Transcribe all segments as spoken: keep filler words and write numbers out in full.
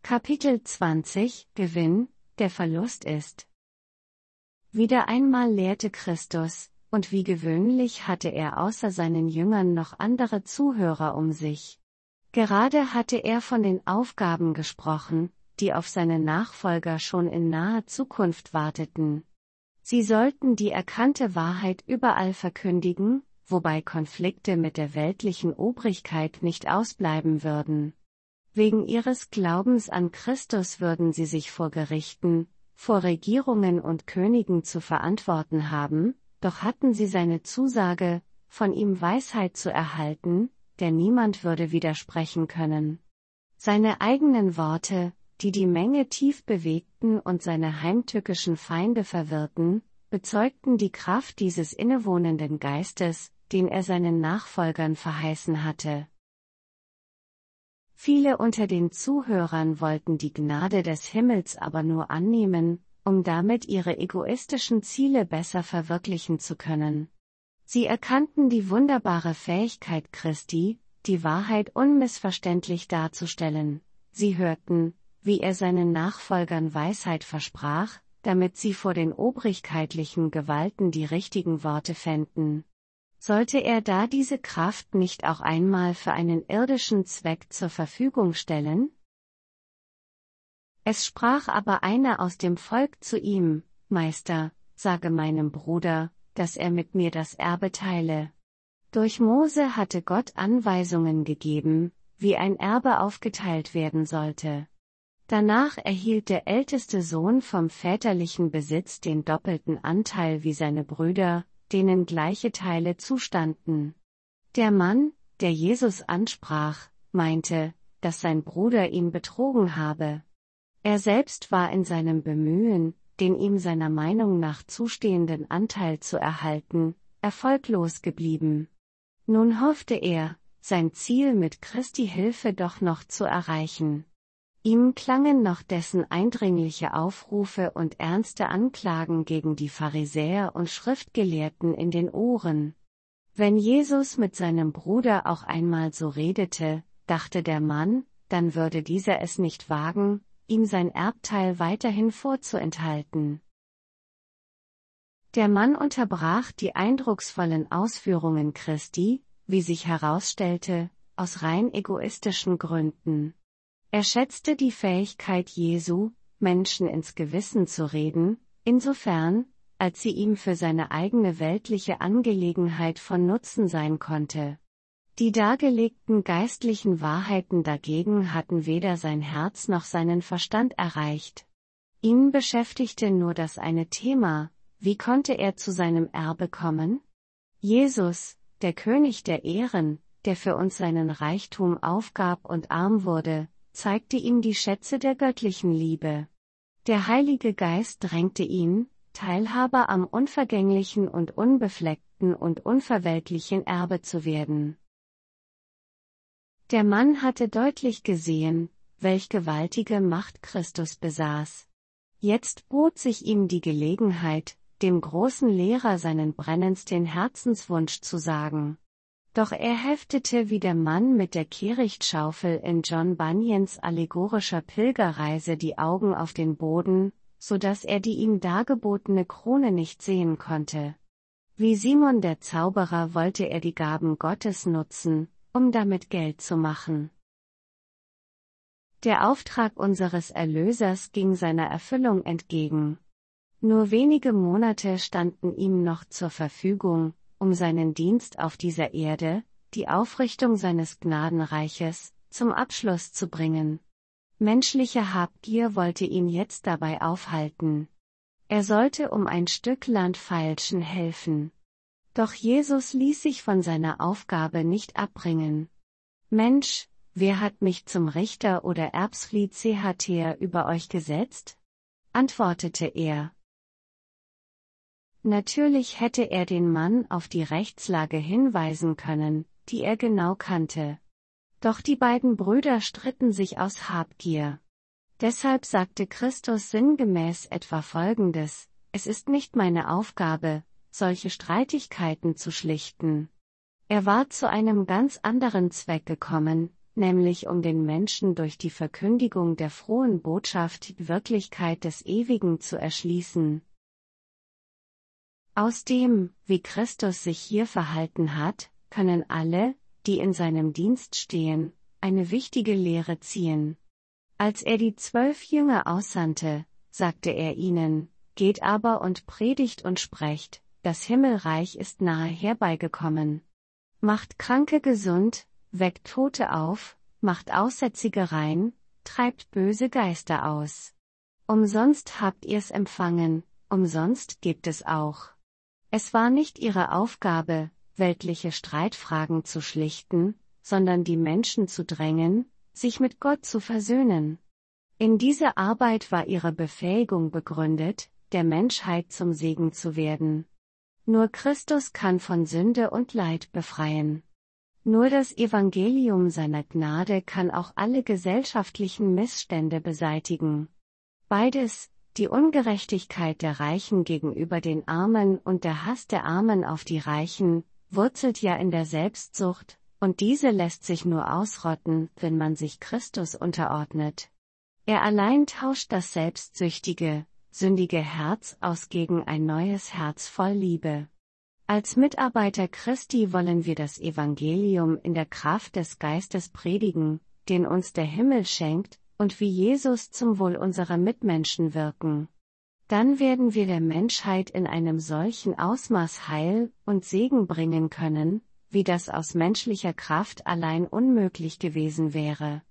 Kapitel zwanzig Gewinn, der Verlust ist. Wieder einmal lehrte Christus, und wie gewöhnlich hatte er außer seinen Jüngern noch andere Zuhörer um sich. Gerade hatte er von den Aufgaben gesprochen, die auf seine Nachfolger schon in naher Zukunft warteten. Sie sollten die erkannte Wahrheit überall verkündigen, wobei Konflikte mit der weltlichen Obrigkeit nicht ausbleiben würden. Wegen ihres Glaubens an Christus würden sie sich vor Gerichten, vor Regierungen und Königen zu verantworten haben, doch hatten sie seine Zusage, von ihm Weisheit zu erhalten, der niemand würde widersprechen können. Seine eigenen Worte, die die Menge tief bewegten und seine heimtückischen Feinde verwirrten, bezeugten die Kraft dieses innewohnenden Geistes, den er seinen Nachfolgern verheißen hatte. Viele unter den Zuhörern wollten die Gnade des Himmels aber nur annehmen, um damit ihre egoistischen Ziele besser verwirklichen zu können. Sie erkannten die wunderbare Fähigkeit Christi, die Wahrheit unmissverständlich darzustellen. Sie hörten, wie er seinen Nachfolgern Weisheit versprach, damit sie vor den obrigkeitlichen Gewalten die richtigen Worte fänden. Sollte er da diese Kraft nicht auch einmal für einen irdischen Zweck zur Verfügung stellen? Es sprach aber einer aus dem Volk zu ihm: Meister, sage meinem Bruder, dass er mit mir das Erbe teile. Durch Mose hatte Gott Anweisungen gegeben, wie ein Erbe aufgeteilt werden sollte. Danach erhielt der älteste Sohn vom väterlichen Besitz den doppelten Anteil wie seine Brüder, denen gleiche Teile zustanden. Der Mann, der Jesus ansprach, meinte, dass sein Bruder ihn betrogen habe. Er selbst war in seinem Bemühen, den ihm seiner Meinung nach zustehenden Anteil zu erhalten, erfolglos geblieben. Nun hoffte er, sein Ziel mit Christi Hilfe doch noch zu erreichen. Ihm klangen noch dessen eindringliche Aufrufe und ernste Anklagen gegen die Pharisäer und Schriftgelehrten in den Ohren. Wenn Jesus mit seinem Bruder auch einmal so redete, dachte der Mann, dann würde dieser es nicht wagen, ihm sein Erbteil weiterhin vorzuenthalten. Der Mann unterbrach die eindrucksvollen Ausführungen Christi, wie sich herausstellte, aus rein egoistischen Gründen. Er schätzte die Fähigkeit Jesu, Menschen ins Gewissen zu reden, insofern, als sie ihm für seine eigene weltliche Angelegenheit von Nutzen sein konnte. Die dargelegten geistlichen Wahrheiten dagegen hatten weder sein Herz noch seinen Verstand erreicht. Ihn beschäftigte nur das eine Thema: Wie konnte er zu seinem Erbe kommen? Jesus, der König der Ehren, der für uns seinen Reichtum aufgab und arm wurde, zeigte ihm die Schätze der göttlichen Liebe. Der Heilige Geist drängte ihn, Teilhaber am unvergänglichen und unbefleckten und unverweltlichen Erbe zu werden. Der Mann hatte deutlich gesehen, welch gewaltige Macht Christus besaß. Jetzt bot sich ihm die Gelegenheit, dem großen Lehrer seinen brennendsten Herzenswunsch zu sagen. Doch er heftete wie der Mann mit der Kehrichtschaufel in John Bunyans allegorischer Pilgerreise die Augen auf den Boden, so dass er die ihm dargebotene Krone nicht sehen konnte. Wie Simon der Zauberer wollte er die Gaben Gottes nutzen, um damit Geld zu machen. Der Auftrag unseres Erlösers ging seiner Erfüllung entgegen. Nur wenige Monate standen ihm noch zur Verfügung, um seinen Dienst auf dieser Erde, die Aufrichtung seines Gnadenreiches, zum Abschluss zu bringen. Menschliche Habgier wollte ihn jetzt dabei aufhalten. Er sollte um ein Stück Land feilschen helfen. Doch Jesus ließ sich von seiner Aufgabe nicht abbringen. Mensch, wer hat mich zum Richter oder Erbsfliehzehater über euch gesetzt? Antwortete er. Natürlich hätte er den Mann auf die Rechtslage hinweisen können, die er genau kannte. Doch die beiden Brüder stritten sich aus Habgier. Deshalb sagte Christus sinngemäß etwa Folgendes: Es ist nicht meine Aufgabe, solche Streitigkeiten zu schlichten. Er war zu einem ganz anderen Zweck gekommen, nämlich um den Menschen durch die Verkündigung der frohen Botschaft die Wirklichkeit des Ewigen zu erschließen. Aus dem, wie Christus sich hier verhalten hat, können alle, die in seinem Dienst stehen, eine wichtige Lehre ziehen. Als er die zwölf Jünger aussandte, sagte er ihnen: Geht aber und predigt und sprecht, das Himmelreich ist nahe herbeigekommen. Macht Kranke gesund, weckt Tote auf, macht Aussätzige rein, treibt böse Geister aus. Umsonst habt ihr's empfangen, umsonst gebt es auch. Es war nicht ihre Aufgabe, weltliche Streitfragen zu schlichten, sondern die Menschen zu drängen, sich mit Gott zu versöhnen. In dieser Arbeit war ihre Befähigung begründet, der Menschheit zum Segen zu werden. Nur Christus kann von Sünde und Leid befreien. Nur das Evangelium seiner Gnade kann auch alle gesellschaftlichen Missstände beseitigen. Beides, die Ungerechtigkeit der Reichen gegenüber den Armen und der Hass der Armen auf die Reichen, wurzelt ja in der Selbstsucht, und diese lässt sich nur ausrotten, wenn man sich Christus unterordnet. Er allein tauscht das selbstsüchtige, sündige Herz aus gegen ein neues Herz voll Liebe. Als Mitarbeiter Christi wollen wir das Evangelium in der Kraft des Geistes predigen, den uns der Himmel schenkt, und wie Jesus zum Wohl unserer Mitmenschen wirken. Dann werden wir der Menschheit in einem solchen Ausmaß Heil und Segen bringen können, wie das aus menschlicher Kraft allein unmöglich gewesen wäre.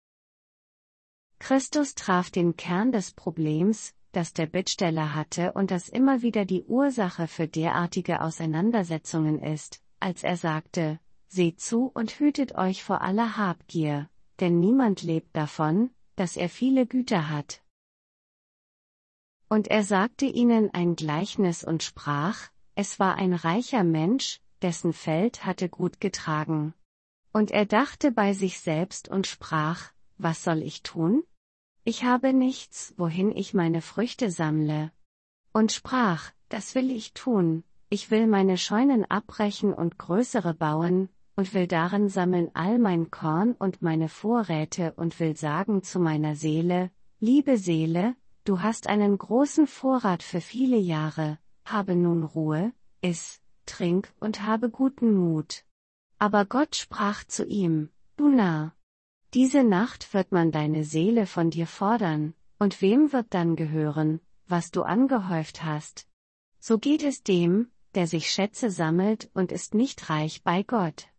Christus traf den Kern des Problems, das der Bittsteller hatte und das immer wieder die Ursache für derartige Auseinandersetzungen ist, als er sagte: Seht zu und hütet euch vor aller Habgier, denn niemand lebt davon, dass er viele Güter hat. Und er sagte ihnen ein Gleichnis und sprach: Es war ein reicher Mensch, dessen Feld hatte gut getragen. Und er dachte bei sich selbst und sprach: Was soll ich tun? Ich habe nichts, wohin ich meine Früchte sammle. Und sprach: Das will ich tun, ich will meine Scheunen abbrechen und größere bauen, und will darin sammeln all mein Korn und meine Vorräte und will sagen zu meiner Seele: Liebe Seele, du hast einen großen Vorrat für viele Jahre, habe nun Ruhe, iss, trink und habe guten Mut. Aber Gott sprach zu ihm: Du Narr! Diese Nacht wird man deine Seele von dir fordern, und wem wird dann gehören, was du angehäuft hast? So geht es dem, der sich Schätze sammelt und ist nicht reich bei Gott.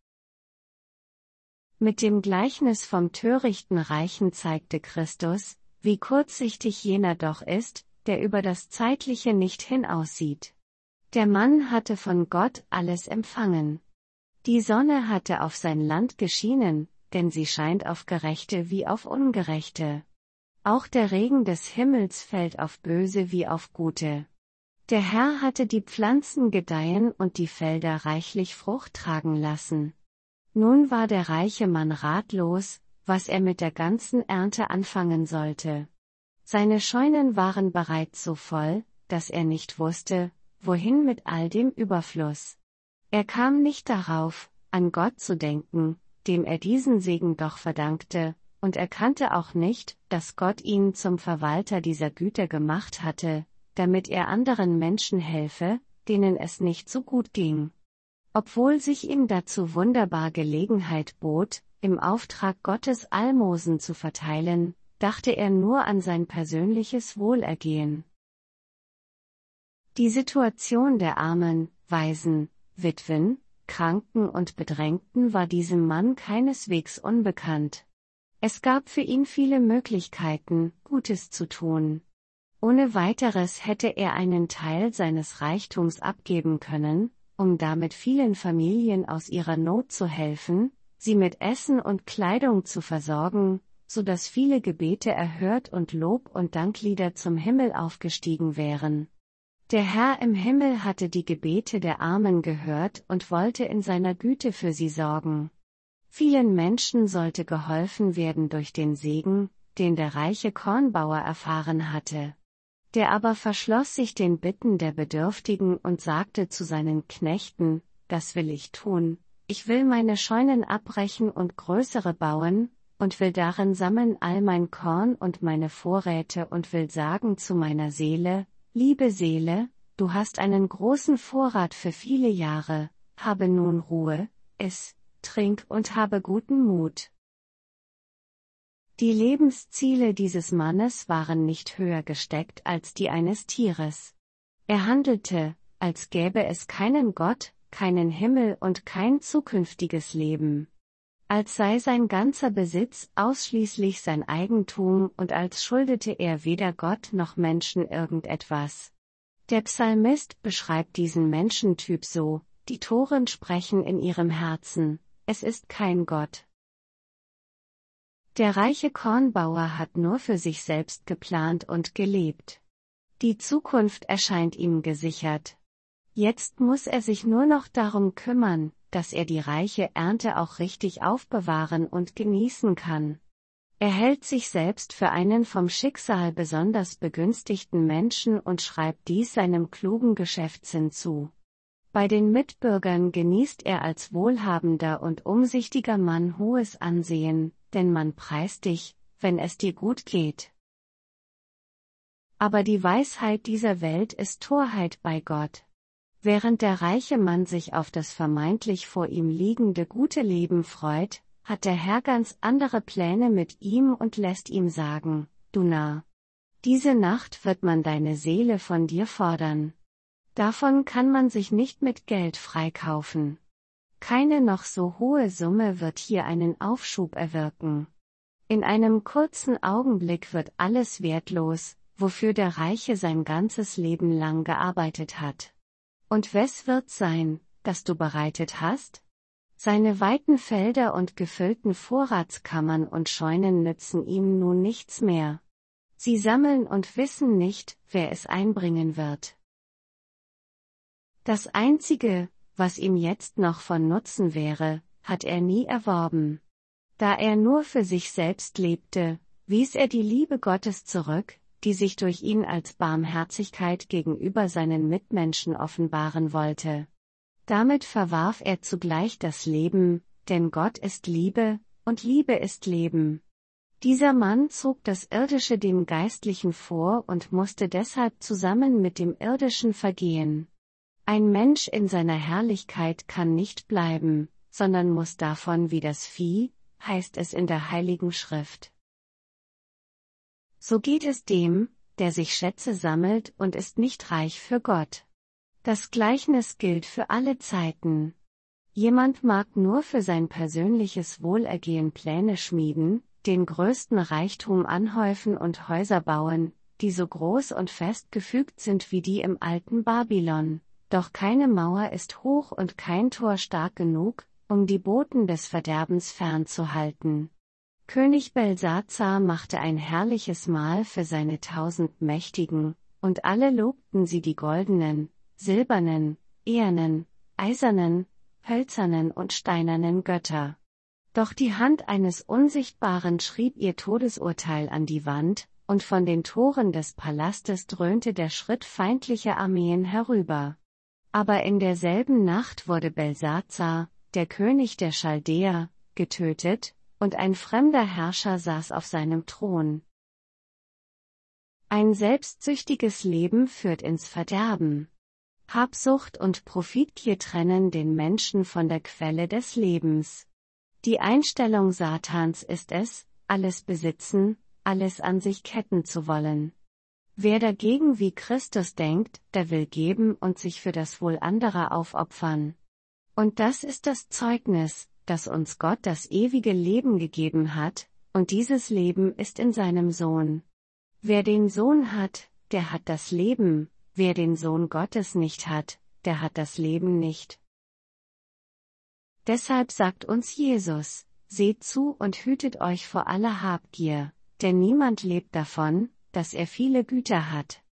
Mit dem Gleichnis vom törichten Reichen zeigte Christus, wie kurzsichtig jener doch ist, der über das Zeitliche nicht hinaussieht. Der Mann hatte von Gott alles empfangen. Die Sonne hatte auf sein Land geschienen, denn sie scheint auf Gerechte wie auf Ungerechte. Auch der Regen des Himmels fällt auf Böse wie auf Gute. Der Herr hatte die Pflanzen gedeihen und die Felder reichlich Frucht tragen lassen. Nun war der reiche Mann ratlos, was er mit der ganzen Ernte anfangen sollte. Seine Scheunen waren bereits so voll, dass er nicht wusste, wohin mit all dem Überfluss. Er kam nicht darauf, an Gott zu denken, dem er diesen Segen doch verdankte, und erkannte auch nicht, dass Gott ihn zum Verwalter dieser Güter gemacht hatte, damit er anderen Menschen helfe, denen es nicht so gut ging. Obwohl sich ihm dazu wunderbar Gelegenheit bot, im Auftrag Gottes Almosen zu verteilen, dachte er nur an sein persönliches Wohlergehen. Die Situation der Armen, Waisen, Witwen, Kranken und Bedrängten war diesem Mann keineswegs unbekannt. Es gab für ihn viele Möglichkeiten, Gutes zu tun. Ohne weiteres hätte er einen Teil seines Reichtums abgeben können, um damit vielen Familien aus ihrer Not zu helfen, sie mit Essen und Kleidung zu versorgen, so dass viele Gebete erhört und Lob- und Danklieder zum Himmel aufgestiegen wären. Der Herr im Himmel hatte die Gebete der Armen gehört und wollte in seiner Güte für sie sorgen. Vielen Menschen sollte geholfen werden durch den Segen, den der reiche Kornbauer erfahren hatte. Der aber verschloss sich den Bitten der Bedürftigen und sagte zu seinen Knechten: Das will ich tun, ich will meine Scheunen abbrechen und größere bauen, und will darin sammeln all mein Korn und meine Vorräte und will sagen zu meiner Seele, liebe Seele, du hast einen großen Vorrat für viele Jahre, habe nun Ruhe, iss, trink und habe guten Mut. Die Lebensziele dieses Mannes waren nicht höher gesteckt als die eines Tieres. Er handelte, als gäbe es keinen Gott, keinen Himmel und kein zukünftiges Leben. Als sei sein ganzer Besitz ausschließlich sein Eigentum und als schuldete er weder Gott noch Menschen irgendetwas. Der Psalmist beschreibt diesen Menschentyp so: Die Toren sprechen in ihrem Herzen, es ist kein Gott. Der reiche Kornbauer hat nur für sich selbst geplant und gelebt. Die Zukunft erscheint ihm gesichert. Jetzt muss er sich nur noch darum kümmern, dass er die reiche Ernte auch richtig aufbewahren und genießen kann. Er hält sich selbst für einen vom Schicksal besonders begünstigten Menschen und schreibt dies seinem klugen Geschäftssinn zu. Bei den Mitbürgern genießt er als wohlhabender und umsichtiger Mann hohes Ansehen, denn man preist dich, wenn es dir gut geht. Aber die Weisheit dieser Welt ist Torheit bei Gott. Während der reiche Mann sich auf das vermeintlich vor ihm liegende gute Leben freut, hat der Herr ganz andere Pläne mit ihm und lässt ihm sagen: Du Narr, diese Nacht wird man deine Seele von dir fordern. Davon kann man sich nicht mit Geld freikaufen. Keine noch so hohe Summe wird hier einen Aufschub erwirken. In einem kurzen Augenblick wird alles wertlos, wofür der Reiche sein ganzes Leben lang gearbeitet hat. Und wes wird sein, das du bereitet hast? Seine weiten Felder und gefüllten Vorratskammern und Scheunen nützen ihm nun nichts mehr. Sie sammeln und wissen nicht, wer es einbringen wird. Das Einzige, was ihm jetzt noch von Nutzen wäre, hat er nie erworben. Da er nur für sich selbst lebte, wies er die Liebe Gottes zurück, die sich durch ihn als Barmherzigkeit gegenüber seinen Mitmenschen offenbaren wollte. Damit verwarf er zugleich das Leben, denn Gott ist Liebe, und Liebe ist Leben. Dieser Mann zog das Irdische dem Geistlichen vor und musste deshalb zusammen mit dem Irdischen vergehen. Ein Mensch in seiner Herrlichkeit kann nicht bleiben, sondern muss davon wie das Vieh, heißt es in der Heiligen Schrift. So geht es dem, der sich Schätze sammelt und ist nicht reich für Gott. Das Gleichnis gilt für alle Zeiten. Jemand mag nur für sein persönliches Wohlergehen Pläne schmieden, den größten Reichtum anhäufen und Häuser bauen, die so groß und fest gefügt sind wie die im alten Babylon, doch keine Mauer ist hoch und kein Tor stark genug, um die Boten des Verderbens fernzuhalten. König Belsazar machte ein herrliches Mahl für seine tausend Mächtigen, und alle lobten sie die goldenen, silbernen, ehernen, eisernen, hölzernen und steinernen Götter. Doch die Hand eines Unsichtbaren schrieb ihr Todesurteil an die Wand, und von den Toren des Palastes dröhnte der Schritt feindlicher Armeen herüber. Aber in derselben Nacht wurde Belsazar, der König der Chaldäer, getötet, und ein fremder Herrscher saß auf seinem Thron. Ein selbstsüchtiges Leben führt ins Verderben. Habsucht und Profitgier trennen den Menschen von der Quelle des Lebens. Die Einstellung Satans ist es, alles besitzen, alles an sich ketten zu wollen. Wer dagegen wie Christus denkt, der will geben und sich für das Wohl anderer aufopfern. Und das ist das Zeugnis, dass uns Gott das ewige Leben gegeben hat, und dieses Leben ist in seinem Sohn. Wer den Sohn hat, der hat das Leben, wer den Sohn Gottes nicht hat, der hat das Leben nicht. Deshalb sagt uns Jesus: Seht zu und hütet euch vor aller Habgier, denn niemand lebt davon, dass er viele Güter hat.